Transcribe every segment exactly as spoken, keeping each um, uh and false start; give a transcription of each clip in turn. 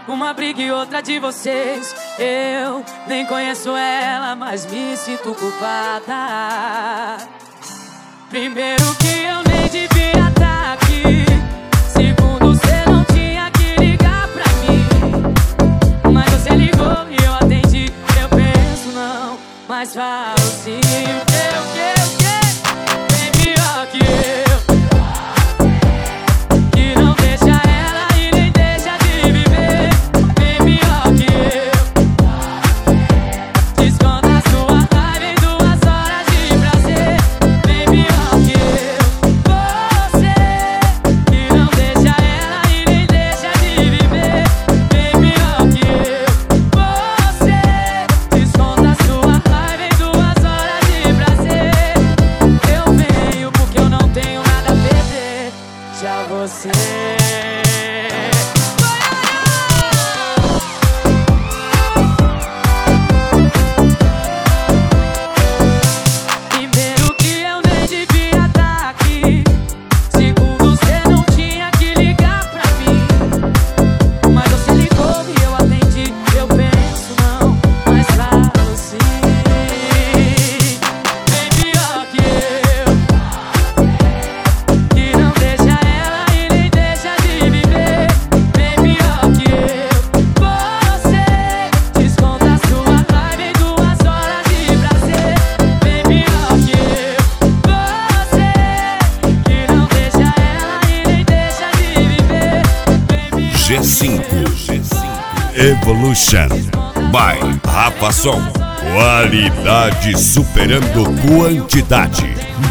uma briga e outra de vocês. Eu nem conheço ela, mas me sinto culpada. Primeiro que eu nem devia estar aqui. Segundo, você não tinha que ligar pra mim. Mas você ligou e eu atendi. Eu penso não, mas falo sim. O que, o que, o que? Bem pior que eu, que não deixa ela e nem deixa de viver. Bem pior que eu, te esconda a sua raiva em duas horas de prazer. Bem pior que eu, você que não deixa ela e nem deixa de viver. Bem pior que eu, você te esconda a sua raiva em duas horas de prazer. Eu venho porque eu não tenho nada a perder. Já você primeiro que eu nem devia estar aqui. Segundo, você não tinha que ligar pra mim. Mas você ligou e eu atendi. Eu penso não, mas falo sim. Bem pior que eu, que não deixa ela e nem deixa de viver. Bem pior que eu, você te esconda a sua raiva em duas horas de prazer. Bem pior que eu, você que não deixa ela e nem deixa de viver. G cinco Evolution by Rafa Som. Qualidade superando quantidade.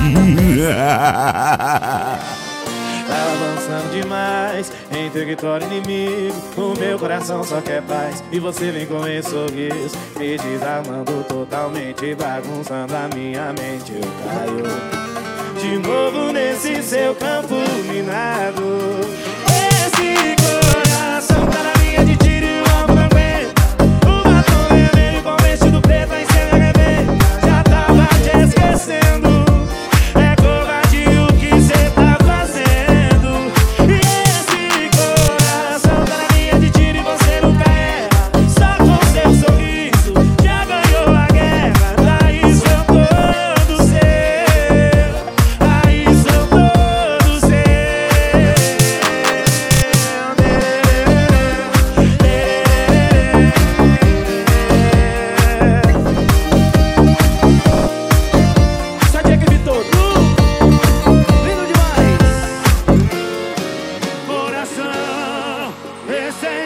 Tá avançando demais, em território inimigo. O meu coração só quer paz e você vem com esse sorriso me desarmando totalmente, bagunçando a minha mente. Eu caio de novo nesse seu campo minado. Esse coração tá na linha de tiro e o ombro não aguenta. O batom vermelho com vestido preto em cena bebê. Já tava te esquecendo. É covardia o que cê tá fazendo. E esse coração tá na linha de tiro e você nunca erra. Só com seu sorriso já ganhou a guerra. Daí sou todo seu, aí sou todo seu. Só dia que Vitor, lindo demais. Coração, esse é